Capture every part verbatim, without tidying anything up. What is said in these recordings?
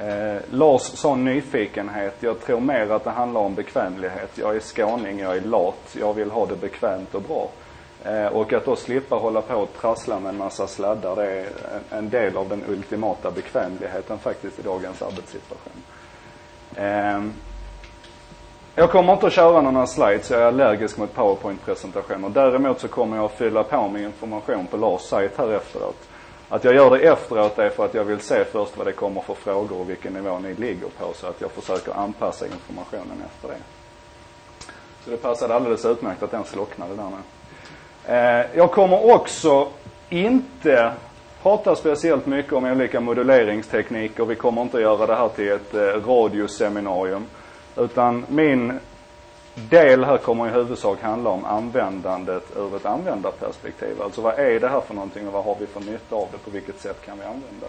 Eh, Lars sa nyfikenhet. Jag tror mer att det handlar om bekvämlighet. Jag är skåning, jag är lat. Jag vill ha det bekvämt och bra. Eh, och att då slippa hålla på och trassla med en massa sladdar, det är en, en del av den ultimata bekvämligheten faktiskt i dagens arbetssituation. Eh, jag kommer inte att köra några slides, jag är allergisk mot PowerPoint-presentationer. Däremot så kommer jag att fylla på med information på Lars sajt här efteråt. Att jag gör det efteråt är för att jag vill se först vad det kommer för frågor och vilken nivå ni ligger på, så att jag försöker anpassa informationen efter det. Så det passade alldeles utmärkt att den slocknade där nu. Eh, jag kommer också inte prata speciellt mycket om olika moduleringstekniker. Vi kommer inte göra det här till ett eh, radioseminarium. Utan min del här kommer i huvudsak handla om användandet ur ett användarperspektiv. Alltså vad är det här för någonting och vad har vi för nytta av det? På vilket sätt kan vi använda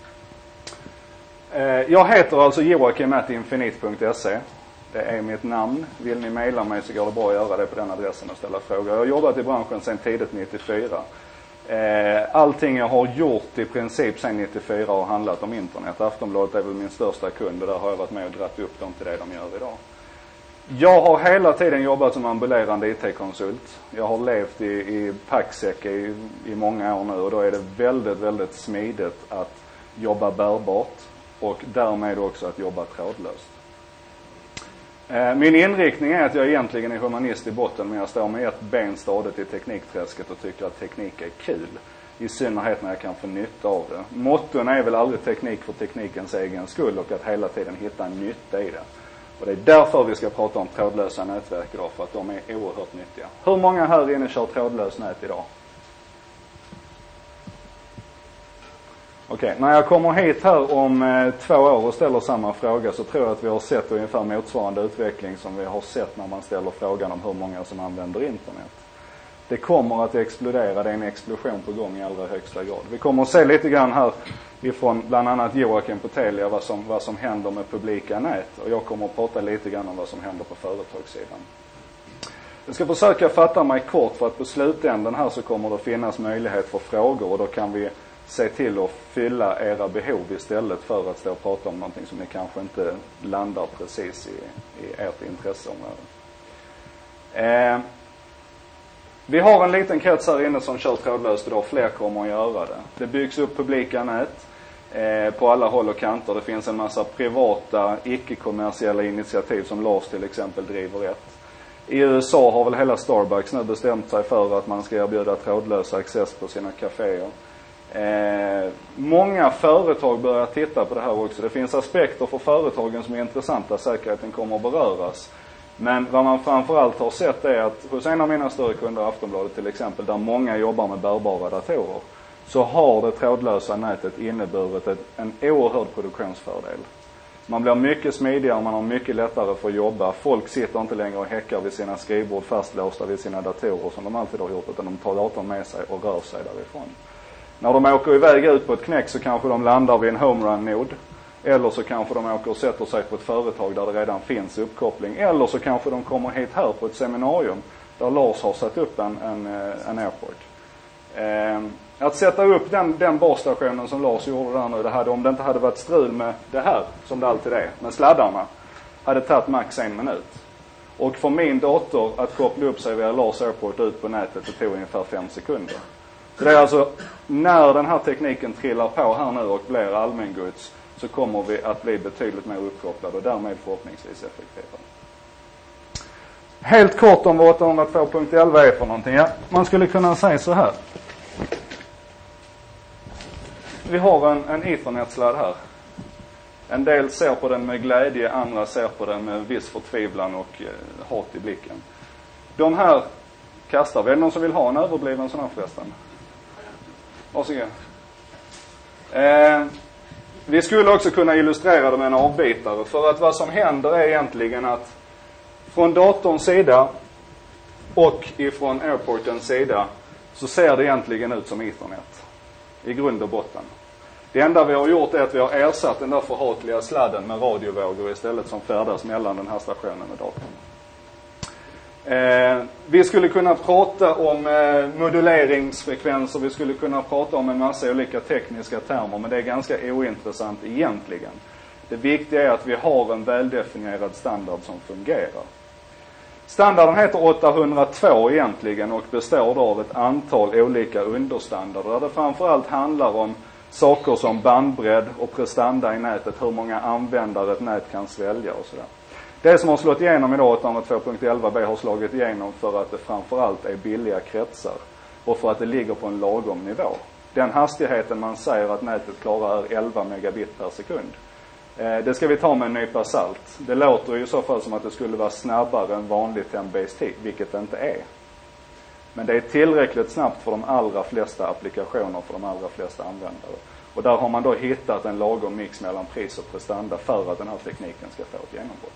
det? Jag heter alltså Joakim at infinit punkt se. Det är mitt namn. Vill ni mejla mig så går det bra att göra det på den adressen och ställa frågor. Jag har jobbat i branschen sedan tidigt nittiofyra. Allting jag har gjort i princip sedan nittiofyra har handlat om internet. Aftonbladet är väl min största kund och där har jag varit med och dratt upp dem till det de gör idag. Jag har hela tiden jobbat som ambulerande I T-konsult. Jag har levt i, i Paxec i, i många år nu och då är det väldigt, väldigt smidigt att jobba bärbart och därmed också att jobba trådlöst. Min inriktning är att jag egentligen är humanist i botten, men jag står med ett ben stadigt i teknikträsket och tycker att teknik är kul. I synnerhet när jag kan få nytta av det. Motton är väl aldrig teknik för teknikens egen skull och att hela tiden hitta en nytta i det. Och det är därför vi ska prata om trådlösa nätverk idag, för att de är oerhört nyttiga. Hur många här inne kör trådlös nät idag? Okej, okay. När jag kommer hit här om eh, två år och ställer samma fråga så tror jag att vi har sett ungefär motsvarande utveckling som vi har sett när man ställer frågan om hur många som använder internet. Det kommer att explodera, det är en explosion på gång i allra högsta grad. Vi kommer att se lite grann här ifrån bland annat Joakim på Telia vad som, vad som händer med publika nät. Och jag kommer att prata lite grann om vad som händer på företagssidan. Jag ska försöka fatta mig kort för att på slutändan här så kommer det finnas möjlighet för frågor och då kan vi se till att fylla era behov istället för att stå och prata om någonting som ni kanske inte landar precis i, i ert intresseområde. Eh, vi har en liten krets här inne som kör trådlöst idag, fler kommer att göra det. Det byggs upp publika nät eh, på alla håll och kanter. Det finns en massa privata, icke-kommersiella initiativ som Lars till exempel driver ett. I U S A har väl hela Starbucks nu bestämt sig för att man ska erbjuda trådlös access på sina kaféer. Eh, många företag börjar titta på det här också. Det finns aspekter för företagen som är intressanta, säkerheten kommer att beröras. Men vad man framförallt har sett är att hos en av mina större kunder, Aftonbladet till exempel, där många jobbar med bärbara datorer, så har det trådlösa nätet inneburit ett, en oerhörd produktionsfördel. Man blir mycket smidigare, man har mycket lättare för att jobba. Folk sitter inte längre och häckar vid sina skrivbord fastlåsta vid sina datorer som de alltid har gjort, utan de tar datorn med sig och rör sig därifrån. När de åker iväg ut på ett knäck så kanske de landar vid en homerun-nod. Eller så kanske de åker och sätter sig på ett företag där det redan finns uppkoppling. Eller så kanske de kommer hit här på ett seminarium där Lars har satt upp en, en, en airport. Eh, att sätta upp den, den basstationen som Lars gjorde där nu, det hade, om det inte hade varit strul med det här, som det alltid är, med sladdarna, hade tagit max en minut. Och för min dator att koppla upp sig via Lars airport ut på nätet, det tog ungefär fem sekunder. Så det är alltså, när den här tekniken trillar på här nu och blir allmängods, så kommer vi att bli betydligt mer uppkopplade och därmed förhoppningsvis effektivare. Helt kort om vad åttahundratvå punkt elva är för någonting. Ja, man skulle kunna säga så här. Vi har en, en Ethernet-sladd här. En del ser på den med glädje, andra ser på den med viss förtvivlan och eh, hat i blicken. De här kastar vi. Är det någon som vill ha en överbliven sån här förresten? Varsågod. Eh, vi skulle också kunna illustrera det med en avbitare. För att vad som händer är egentligen att från datorns sida och ifrån airportens sida så ser det egentligen ut som Ethernet. I grund och botten. Det enda vi har gjort är att vi har ersatt den där förhatliga sladden med radiovågor istället som färdas mellan den här stationen och datorn. Eh, vi skulle kunna prata om eh, moduleringsfrekvenser, vi skulle kunna prata om en massa olika tekniska termer, men det är ganska ointressant egentligen. Det viktiga är att vi har en väldefinierad standard som fungerar. Standarden heter åttahundratvå egentligen och består då av ett antal olika understandarder där det framförallt handlar om saker som bandbredd och prestanda i nätet, hur många användare ett nät kan svälja och sådär. Det som har slått igenom idag, åttahundratvå punkt elva b, har slagit igenom för att det framförallt är billiga kretsar och för att det ligger på en lagom nivå. Den hastigheten man säger att nätet klarar är elva megabit per sekund. Det ska vi ta med en nypa salt. Det låter ju i så fall som att det skulle vara snabbare än vanlig fem base tid, vilket det inte är. Men det är tillräckligt snabbt för de allra flesta applikationer, för de allra flesta användare. Och där har man då hittat en lagom mix mellan pris och prestanda för att den här tekniken ska få ett genombrott.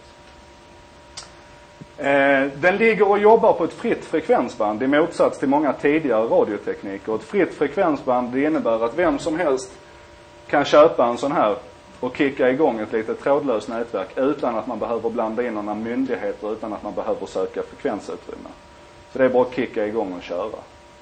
Eh, den ligger och jobbar på ett fritt frekvensband i motsats till många tidigare radiotekniker. Ett fritt frekvensband det innebär att vem som helst kan köpa en sån här och kicka igång ett litet trådlöst nätverk utan att man behöver blanda in några myndigheter, utan att man behöver söka frekvensutrymme. Så det är bara att kicka igång och köra.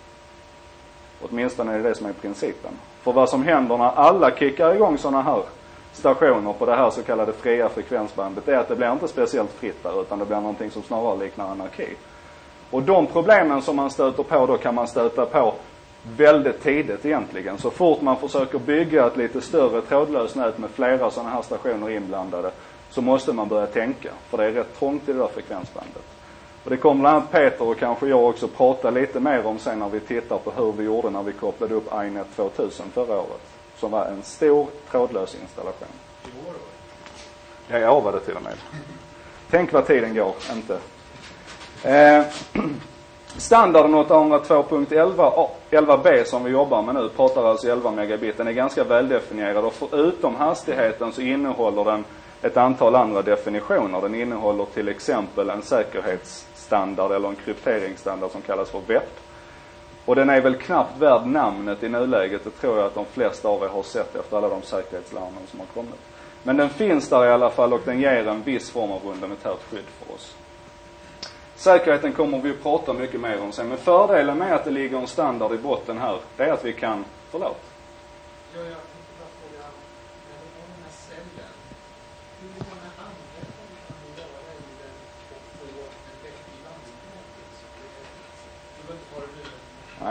Åtminstone är det det som är principen. För vad som händer när alla kickar igång sådana här stationer på det här så kallade fria frekvensbandet är att det blir inte speciellt fritt där, utan det blir någonting som snarare liknar anarki. Och de problemen som man stöter på då kan man stöta på väldigt tidigt egentligen. Så fort man försöker bygga ett lite större trådlöst nät med flera sådana här stationer inblandade så måste man börja tänka. För det är rätt trångt i det där frekvensbandet. Och det kommer bland annat Peter och kanske jag också prata lite mer om sen när vi tittar på hur vi gjorde när vi kopplade upp iNet tvåtusen förra året. Som var en stor trådlös installation. I år då? Ja, jag var det till och med. Tänk vad tiden går, inte. Eh, standarden åttahundratvå punkt elva b som vi jobbar med nu pratar alltså elva megabit. Den är ganska väldefinierad och förutom hastigheten så innehåller den ett antal andra definitioner. Den innehåller till exempel en säkerhetsstandard eller en krypteringsstandard som kallas för V E P. Och den är väl knappt värd namnet i nuläget. Det tror jag att de flesta av er har sett efter alla de säkerhetslarmen som har kommit. Men den finns där i alla fall och den ger en viss form av fundamentalt skydd för oss. Säkerheten kommer vi att prata mycket mer om sen. Men fördelen med att det ligger en standard i botten här, det är att vi kan... Förlåt. Ja, jag tänkte bara fråga, när du har den här cellen, hur många användare kan du göra i den och få en vettig landningsnätet? Du behöver inte vara nu. Nej.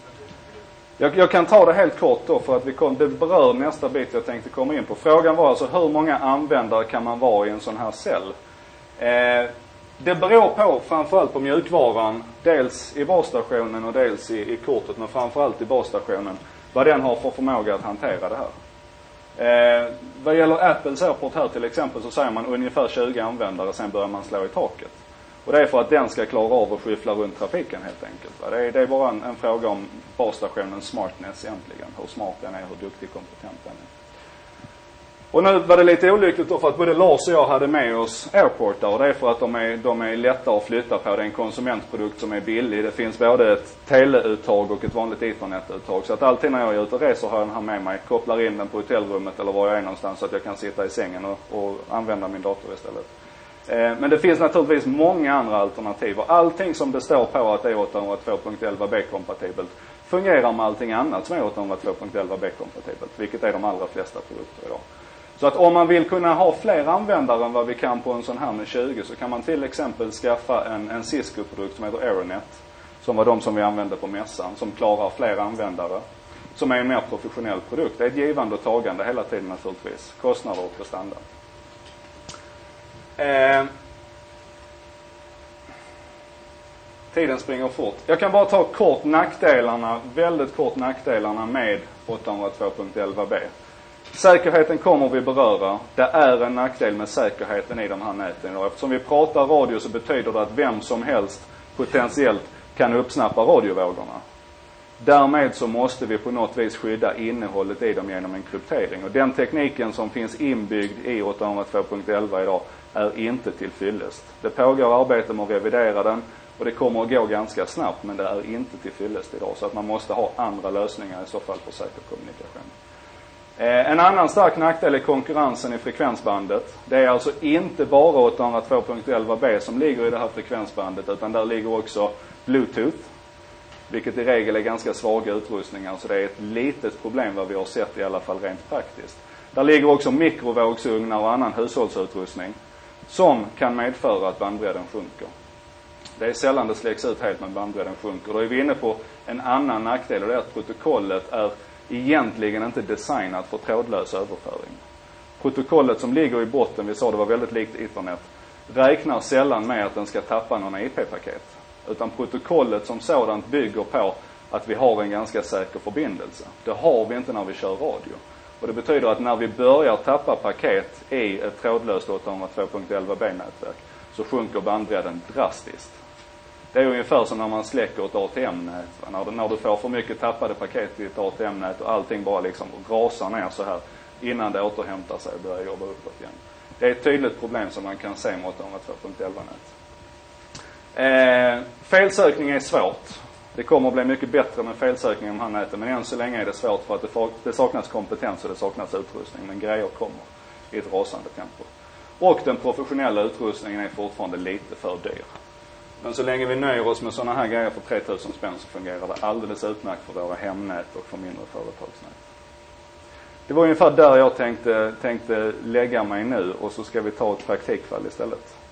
Jag, jag kan ta det helt kort då för att vi kom, det berör nästa bit jag tänkte komma in på. Frågan var alltså hur många användare kan man vara i en sån här cell? Eh, det beror på framförallt på mjukvaran, dels i basstationen och dels i, i kortet, men framförallt i basstationen, vad den har för förmåga att hantera det här. Eh, vad gäller Apples AirPort här till exempel så säger man ungefär tjugo användare, sen börjar man slå i taket. Och det är för att den ska klara av att skyffla runt trafiken helt enkelt. Va? Det, är, det är bara en, en fråga om basstationens smartness egentligen. Hur smart den är, hur duktig kompetent den är. Och nu var det lite olyckligt då för att både Lars och jag hade med oss AirPort där. Och det är för att de är, de är lätta att flytta på. Det är en konsumentprodukt som är billig. Det finns både ett teleuttag och ett vanligt ethernetuttag. Så att alltid när jag är ute och reser har jag den här med mig. Kopplar in den på hotellrummet eller var jag är någonstans så att jag kan sitta i sängen och, och använda min dator istället. Men det finns naturligtvis många andra alternativ. Allting som det står på att det är åttahundratvå punkt elva b kompatibelt fungerar med allting annat som är åttahundratvå punkt elva b kompatibelt. Vilket är de allra flesta produkter idag. Så att om man vill kunna ha fler användare än vad vi kan på en sån här med tjugo så kan man till exempel skaffa en, en Cisco-produkt som heter Aeronet. Som var de som vi använde på mässan. Som klarar fler användare. Som är en mer professionell produkt. Det är ett givande och tagande hela tiden naturligtvis. Kostnader och prestanda. Eh, tiden springer fort. Jag kan bara ta kort nackdelarna, väldigt kort nackdelarna med åttahundratvå punkt elva b. Säkerheten kommer vi beröra. Det är en nackdel med säkerheten i de här näten. Och eftersom vi pratar radio så betyder det att vem som helst potentiellt kan uppsnappa radiovågorna. Därmed så måste vi på något vis skydda innehållet i dem genom en kryptering. Och den tekniken som finns inbyggd i åttahundratvå punkt elva idag är inte till fyllest. Det pågår arbete med att revidera den och det kommer att gå ganska snabbt, men det är inte till fyllest idag. Så att man måste ha andra lösningar i så fall för säker kommunikation. Eh, en annan stark nackdel är konkurrensen i frekvensbandet. Det är alltså inte bara åttahundratvå punkt elva b som ligger i det här frekvensbandet, utan där ligger också Bluetooth. Vilket i regel är ganska svaga utrustningar, så det är ett litet problem vad vi har sett i alla fall rent praktiskt. Där ligger också mikrovågsugnar och annan hushållsutrustning som kan medföra att bandbredden sjunker. Det är sällan det släcks ut helt när bandbredden sjunker. Då är vi inne på en annan nackdel, och det är att protokollet är egentligen inte designat för trådlös överföring. Protokollet som ligger i botten, vi sa det var väldigt likt Ethernet, räknar sällan med att den ska tappa några I P-paket. Utan protokollet som sådant bygger på att vi har en ganska säker förbindelse. Det har vi inte när vi kör radio. Och det betyder att när vi börjar tappa paket i ett trådlöst åttahundratvå punkt elva b-nätverk så sjunker bandbredden drastiskt. Det är ungefär som när man släcker ett A T M-nät. När, när du får för mycket tappade paket i ett A T M-nät och allting bara liksom rasar ner så här innan det återhämtar sig och börjar jobba uppåt igen. Det är ett tydligt problem som man kan se med åttahundratvå punkt elva-nät. Eh, felsökning är svårt. Det kommer att bli mycket bättre med felsökning om här näten, men än så länge är det svårt för att det, for, det saknas kompetens och det saknas utrustning, men grejer kommer i ett rasande tempo. Och den professionella utrustningen är fortfarande lite för dyr. Men så länge vi nöjer oss med sådana här grejer för tre tusen spänn så fungerar det alldeles utmärkt för våra hemnät och för mindre företagsnät. Det var ungefär där jag tänkte, tänkte lägga mig nu, och så ska vi ta ett praktikfall istället.